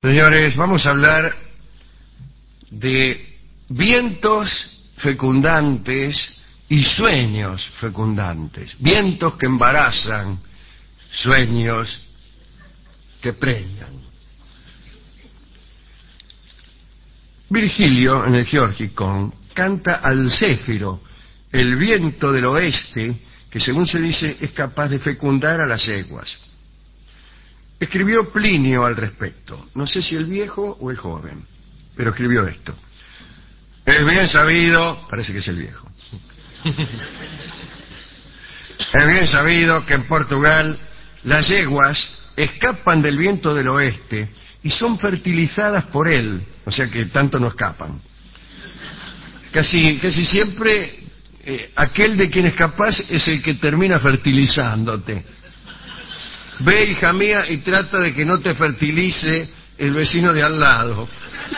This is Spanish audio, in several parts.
Señores, vamos a hablar de vientos fecundantes y sueños fecundantes. Vientos que embarazan, sueños que preñan. Virgilio, en el Georgicon, canta al céfiro, el viento del oeste, que según se dice es capaz de fecundar a las yeguas. Escribió Plinio al respecto, no sé si el viejo o el joven, pero escribió esto. Es bien sabido, parece que es el viejo, es bien sabido que en Portugal las yeguas escapan del viento del oeste y son fertilizadas por él, o sea que tanto no escapan. Casi siempre aquel de quien escapas es el que termina fertilizándote. Ve, hija mía, y trata de que no te fertilice el vecino de al lado.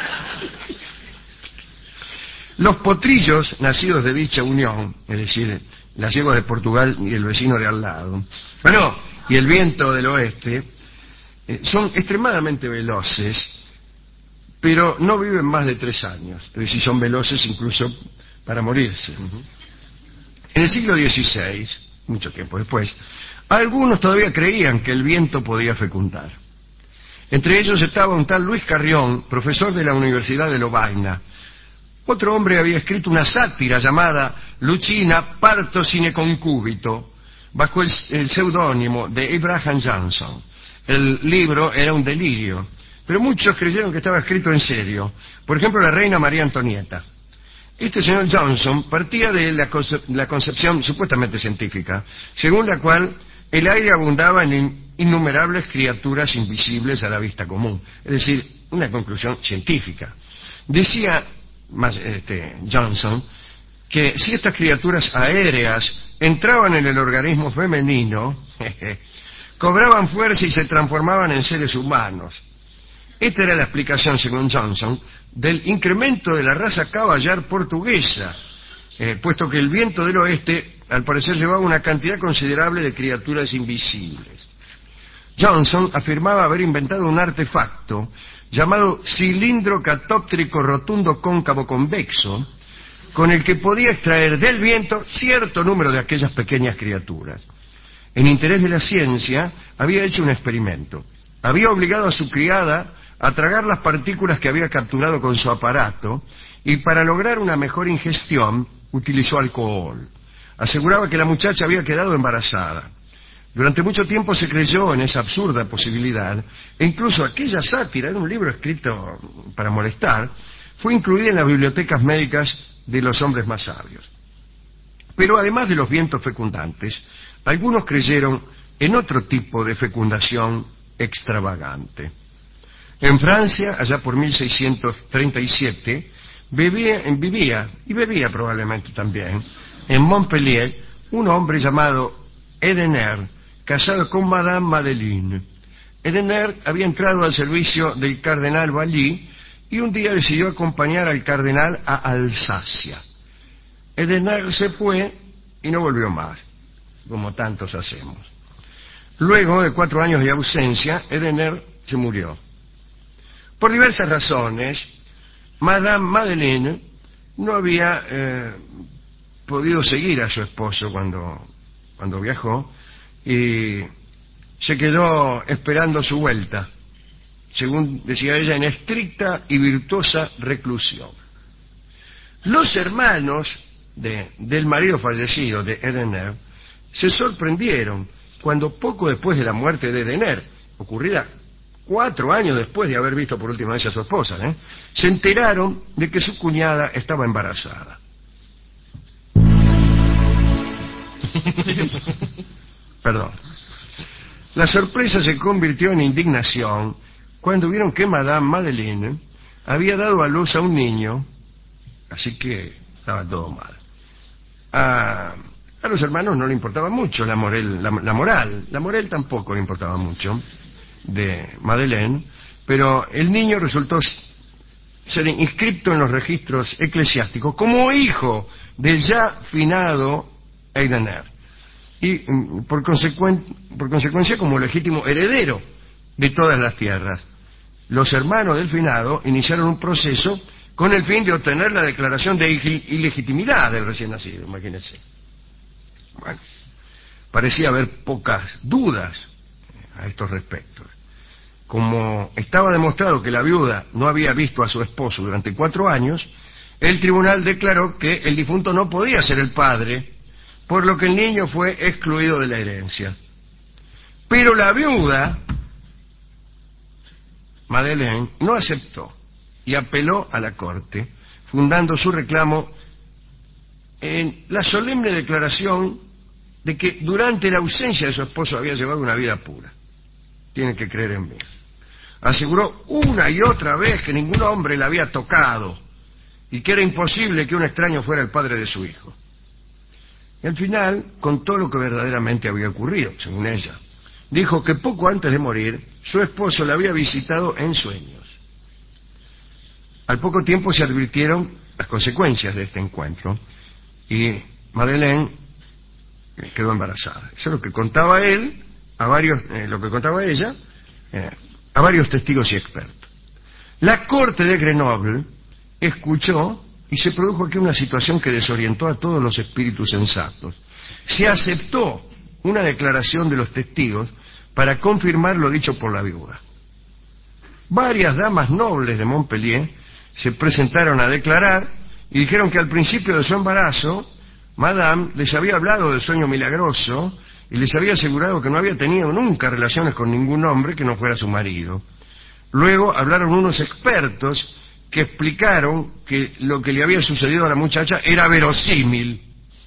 Los potrillos nacidos de dicha unión, es decir, las yeguas de Portugal y el vecino de al lado, y el viento del oeste, son extremadamente veloces, pero no viven más de 3 años. Es decir, son veloces incluso para morirse. En el siglo XVI, mucho tiempo después, algunos todavía creían que el viento podía fecundar. Entre ellos estaba un tal Luis Carrión, profesor de la Universidad de Lovaina. Otro hombre había escrito una sátira llamada Lucina parto sine concubito, bajo el seudónimo de Abraham Johnson. El libro era un delirio, pero muchos creyeron que estaba escrito en serio. Por ejemplo, la reina María Antonieta. Este señor Johnson partía de la concepción supuestamente científica, según la cual el aire abundaba en innumerables criaturas invisibles a la vista común. Es decir, una conclusión científica. Decía Johnson que si estas criaturas aéreas entraban en el organismo femenino, cobraban fuerza y se transformaban en seres humanos. Esta era la explicación, según Johnson, del incremento de la raza caballar portuguesa, puesto que el viento del oeste, al parecer, llevaba una cantidad considerable de criaturas invisibles. Johnson afirmaba haber inventado un artefacto llamado cilindro catóptrico rotundo cóncavo convexo, con el que podía extraer del viento cierto número de aquellas pequeñas criaturas. En interés de la ciencia, había hecho un experimento. Había obligado a su criada a tragar las partículas que había capturado con su aparato y para lograr una mejor ingestión utilizó alcohol. Aseguraba que la muchacha había quedado embarazada. Durante mucho tiempo se creyó en esa absurda posibilidad e incluso aquella sátira, era un libro escrito para molestar, fue incluida en las bibliotecas médicas de los hombres más sabios. Pero además de los vientos fecundantes, algunos creyeron en otro tipo de fecundación extravagante. En Francia, allá por 1637, vivía probablemente también, en Montpellier, un hombre llamado Edener, casado con Madame Madeleine. Edener había entrado al servicio del cardenal Vally y un día decidió acompañar al cardenal a Alsacia. Edener se fue y no volvió más, como tantos hacemos. Luego de 4 años de ausencia, Edener se murió. Por diversas razones, Madame Madeleine no había podido seguir a su esposo cuando viajó y se quedó esperando su vuelta, según decía ella, en estricta y virtuosa reclusión. Los hermanos del marido fallecido de Edener se sorprendieron cuando poco después de la muerte de Edener, ocurrida 4 años después de haber visto por última vez a su esposa, se enteraron de que su cuñada estaba embarazada. Perdón. La sorpresa se convirtió en indignación cuando vieron que Madame Madeleine había dado a luz a un niño, así que estaba todo mal. A los hermanos no le importaba mucho la moral tampoco le importaba mucho de Madeleine, pero el niño resultó ser inscripto en los registros eclesiásticos como hijo del ya finado Edener y por consecuencia como legítimo heredero de todas las tierras. los hermanos del finado iniciaron un proceso con el fin de obtener la declaración de ilegitimidad del recién nacido, imagínense. Bueno, parecía haber pocas dudas a estos respectos. Como estaba demostrado que la viuda no había visto a su esposo durante 4 años, el tribunal declaró que el difunto no podía ser el padre, por lo que el niño fue excluido de la herencia. Pero la viuda, Madeleine, no aceptó y apeló a la corte, fundando su reclamo en la solemne declaración de que durante la ausencia de su esposo había llevado una vida pura. Tienen que creer en mí. Aseguró una y otra vez que ningún hombre la había tocado y que era imposible que un extraño fuera el padre de su hijo. Y al final contó lo que verdaderamente había ocurrido, según ella. Dijo que poco antes de morir, su esposo la había visitado en sueños. Al poco tiempo se advirtieron las consecuencias de este encuentro y Madeleine quedó embarazada. Eso es lo que contaba él a varios, lo que contaba ella a varios testigos y expertos. La corte de Grenoble escuchó y se produjo aquí una situación que desorientó a todos los espíritus sensatos. Se aceptó una declaración de los testigos para confirmar lo dicho por la viuda. Varias damas nobles de Montpellier se presentaron a declarar y dijeron que al principio de su embarazo, Madame les había hablado del sueño milagroso y les había asegurado que no había tenido nunca relaciones con ningún hombre que no fuera su marido. Luego hablaron unos expertos que explicaron que lo que le había sucedido a la muchacha era verosímil.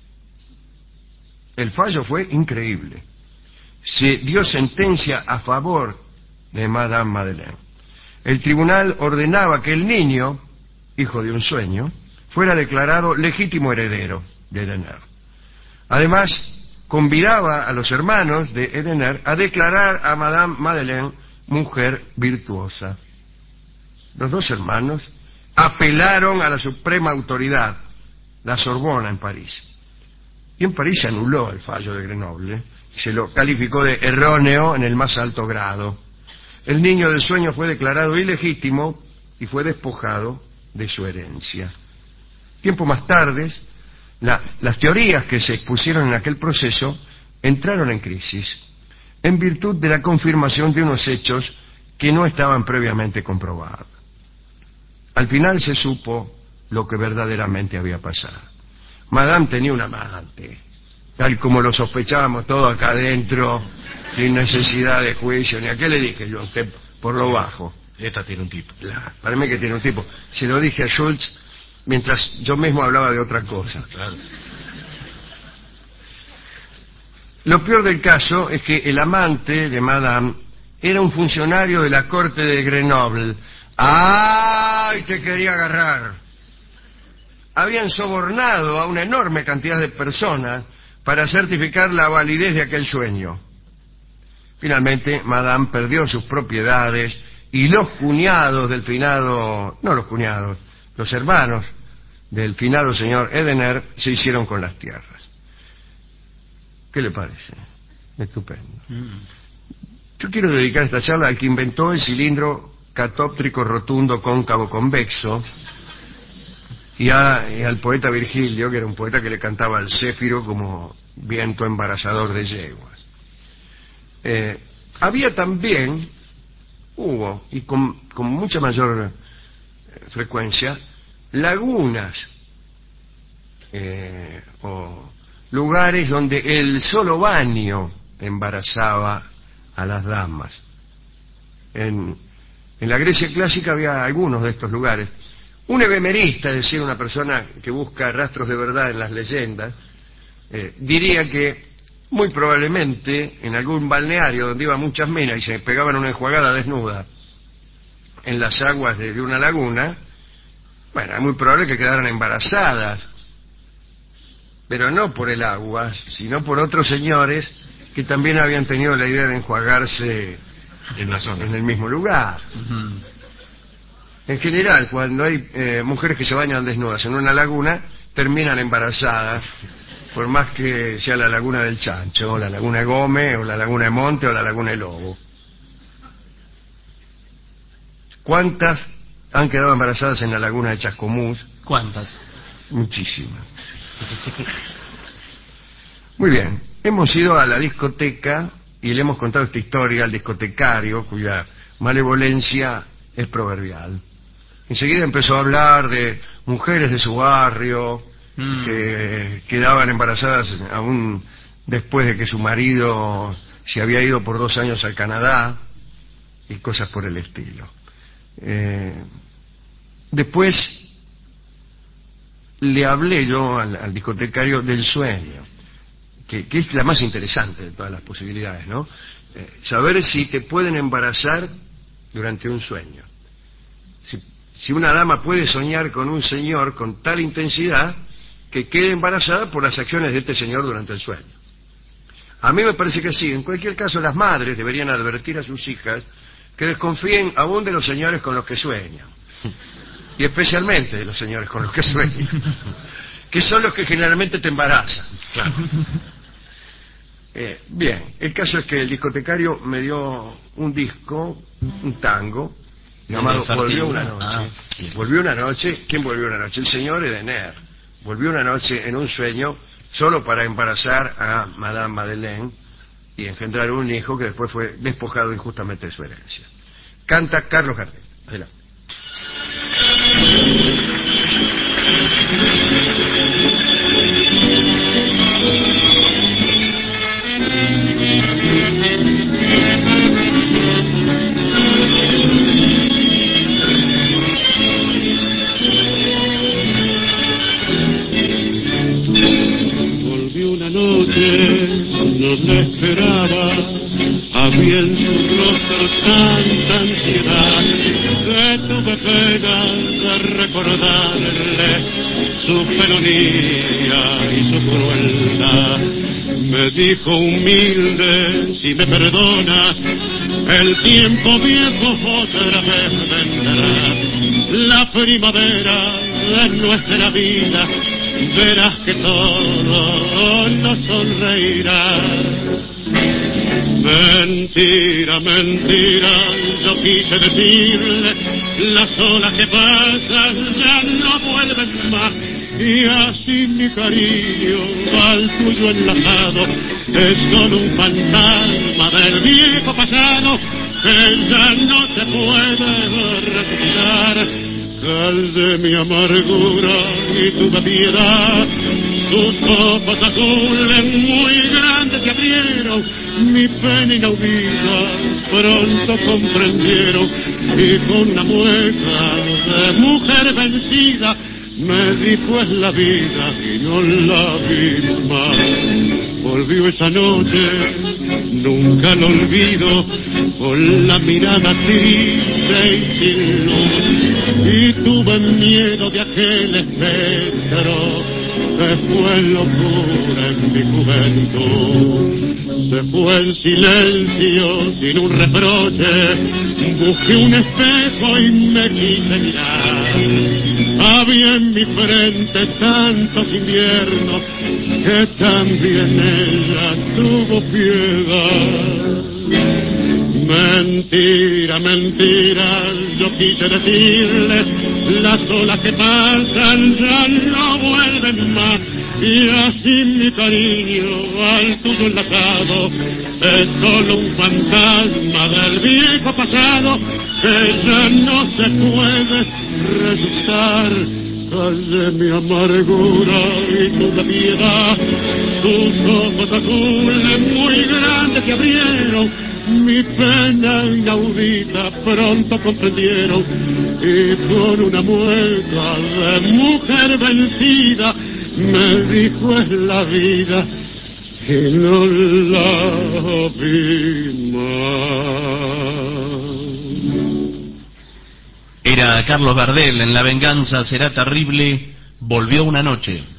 El fallo fue increíble. Se dio sentencia a favor de Madame Madeleine. El tribunal ordenaba que el niño, hijo de un sueño, fuera declarado legítimo heredero de Edener. Además, convidaba a los hermanos de Edener a declarar a Madame Madeleine mujer virtuosa. Los 2 hermanos apelaron a la suprema autoridad, la Sorbona en París. Y en París se anuló el fallo de Grenoble, se lo calificó de erróneo en el más alto grado. El niño del sueño fue declarado ilegítimo y fue despojado de su herencia. Tiempo más tarde, las teorías que se expusieron en aquel proceso entraron en crisis, en virtud de la confirmación de unos hechos que no estaban previamente comprobados. Al final se supo lo que verdaderamente había pasado. Madame tenía un amante, tal como lo sospechábamos todos acá adentro, sin necesidad de juicio, ni a qué le dije yo a usted por lo bajo. Esta tiene un tipo. Claro, para mí que tiene un tipo. Se lo dije a Schultz mientras yo mismo hablaba de otra cosa. Claro. Lo peor del caso es que el amante de Madame era un funcionario de la corte de Grenoble. ¡Ay, te quería agarrar! Habían sobornado a una enorme cantidad de personas para certificar la validez de aquel sueño. Finalmente, Madame perdió sus propiedades y los cuñados del finado, no los cuñados, los hermanos del finado señor Edener se hicieron con las tierras. ¿Qué le parece? Estupendo. Yo quiero dedicar esta charla al que inventó el cilindro catóptrico rotundo cóncavo convexo y al poeta Virgilio, que era un poeta que le cantaba al céfiro como viento embarazador de yeguas. Había también, hubo, y con mucha mayor frecuencia, lagunas o lugares donde el solo baño embarazaba a las damas. En la Grecia clásica había algunos de estos lugares. Un ebemerista, es decir, una persona que busca rastros de verdad en las leyendas, diría que muy probablemente en algún balneario donde iban muchas minas y se pegaban una enjuagada desnuda en las aguas de una laguna, bueno, es muy probable que quedaran embarazadas, pero no por el agua, sino por otros señores que también habían tenido la idea de enjuagarse En la zona. en el mismo lugar. En general, cuando hay mujeres que se bañan desnudas en una laguna, terminan embarazadas, por más que sea la laguna del Chancho, o la laguna de Gómez, o la laguna de Monte, o la laguna de Lobo. ¿Cuántas han quedado embarazadas en la laguna de Chascomús? ¿Cuántas? Muchísimas. Muy bien, hemos ido a la discoteca y le hemos contado esta historia al discotecario, cuya malevolencia es proverbial. Enseguida empezó a hablar de mujeres de su barrio que quedaban embarazadas aún después de que su marido se había ido por 2 años al Canadá y cosas por el estilo. Después le hablé yo al discotecario del sueño, que es la más interesante de todas las posibilidades, ¿no? Saber si te pueden embarazar durante un sueño. Si una dama puede soñar con un señor con tal intensidad que quede embarazada por las acciones de este señor durante el sueño. A mí me parece que sí. En cualquier caso, las madres deberían advertir a sus hijas que desconfíen aún de los señores con los que sueñan. Y especialmente de los señores con los que sueñan, que son los que generalmente te embarazan. Claro. Bien, el caso es que el discotecario me dio un disco, un tango, llamado Volvió una noche. Volvió una noche. ¿Quién volvió una noche? El señor Edener. Volvió una noche en un sueño solo para embarazar a Madame Madeleine y engendrar un hijo que después fue despojado injustamente de su herencia. Canta Carlos Gardel. Adelante. No te esperaba, había en su rostro tanta ansiedad que tuve pena de recordarle su felonía y su crueldad. Me dijo humilde, si me perdona, el tiempo viejo otra vez vendrá. La primavera de nuestra vida, verás que todo nos sonreirá. Mentira, mentira, yo quise decirle, las olas que pasan ya no vuelven más. Y así mi cariño al tuyo enlazado es solo un fantasma del viejo pasado que ya no se puede retirar. Cal de mi amargura y tu piedad, tus ojos azules muy grandes se abrieron, mi pena inaudita pronto comprendieron, y con una mueca de mujer vencida me dijo es la vida y no la vi más. Volvió esa noche, nunca lo olvido, con la mirada triste y sin luz, y tuve miedo de aquel espectro que fue locura en mi juventud. Se fue en silencio, sin un reproche, busqué un espejo y me quise mirar. Había en mi frente tantos inviernos que también ella tuvo piedad. Mentira, mentira, yo quise decirle, las olas que pasan ya no vuelven más. Y así mi cariño al tuyo enlazado es solo un fantasma del viejo pasado que ya no se puede resucitar. Calle mi amargura y tu piedad, tus ojos azules muy grandes se abrieron, mi pena inaudita pronto comprendieron, y con una mueca de mujer vencida me dijo es la vida y no la vi más. Era Carlos Gardel en La venganza será terrible, volvió una noche.